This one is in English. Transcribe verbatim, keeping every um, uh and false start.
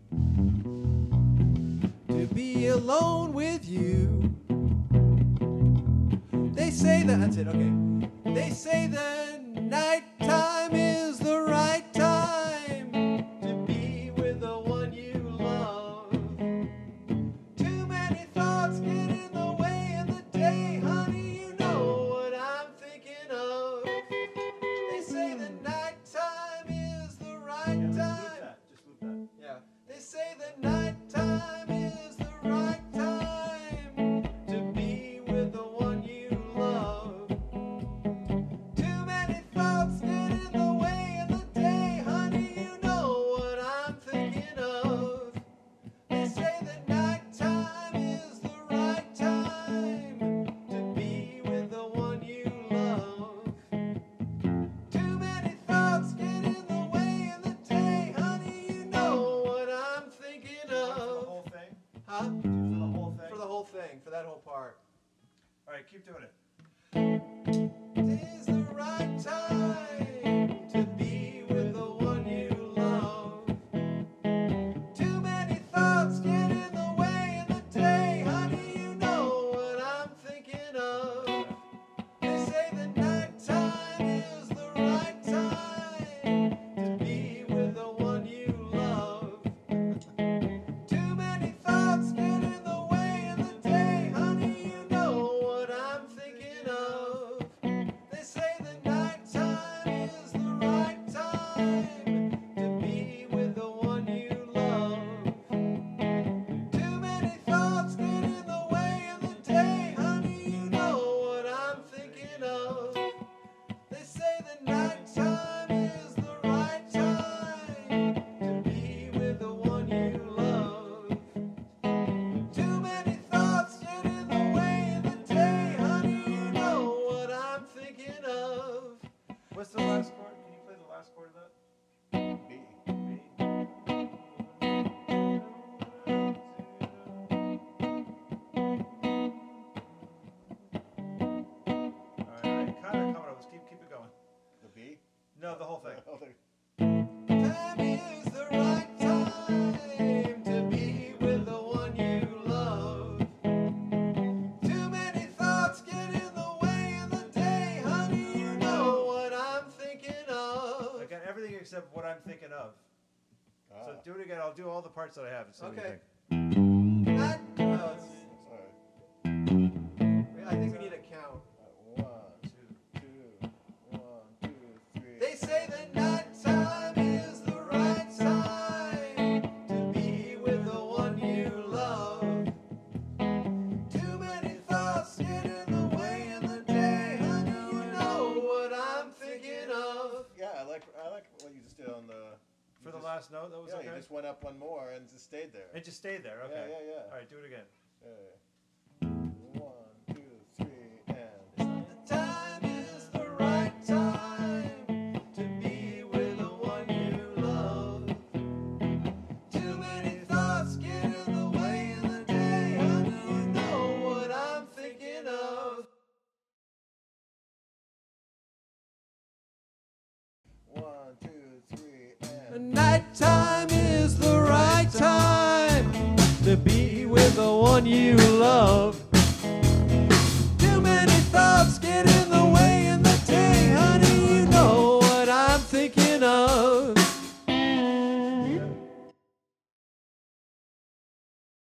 to be alone with you. They say that, that's it, okay. They say that nighttime is the right time to be with the one you love. Too many thoughts get in the way in the day, honey, you know what I'm thinking of. They say that nighttime is the right Yeah, time. just loop that. Just loop that. Yeah. They say that nighttime is the right time to be with the one you love. Too many thoughts get in the way in the day, honey, you know what I'm thinking of. They say that nighttime is the right time to be with the one you love. Too many thoughts get in the way in the day, honey, you know what I'm thinking For the of. whole thing? Huh? For the whole thing? For the whole thing, for that whole part. All right, keep doing it. It is the right time to be with the one you love. Too many thoughts get in the way in the day, honey, you know what I'm thinking of. They say that nighttime is the right time to be with the one you love. Too many thoughts get in the way in the day, honey, you know what I'm thinking of. They say that nighttime is the right time to be with the one you love. Too many thoughts get in the way in the day, honey, you know what I'm thinking of. They say that nighttime is the right time to be with the one you love. Too many thoughts get in the way in the day, honey, you know what I'm thinking of. What's the last chord? Can you play the last chord of that? B. B. All right, kind of coming up. Let's keep keep it going. The B? No, the whole thing. Oh, there- Time is the right time to be with the one you love. Too many thoughts get in the way in the day, honey, you know what I'm thinking of. I got everything except what I'm thinking of. So Ah, do it again. I'll do all the parts that I have and see what you Okay. think. Night, uh, that's all right. I think we need a count. Uh, One, two, two, one, two, three. They say that nighttime is the right time to be with the one you love. Too many thoughts get in the way in the day, honey, you know what I'm thinking of. Yeah, I like I like what you just did on the. For you the just- last note, that was Yeah, okay. you just went up one more and just stayed there. It just stayed there. Okay. Yeah, yeah, yeah. All right, do it again. Yeah. One, two, three, and. The time is the right time to be with the one you love. Too many thoughts get in the way in the day, honey, you know what I'm thinking of. One, two, three, and. Nighttime is the right time to be with the one you love.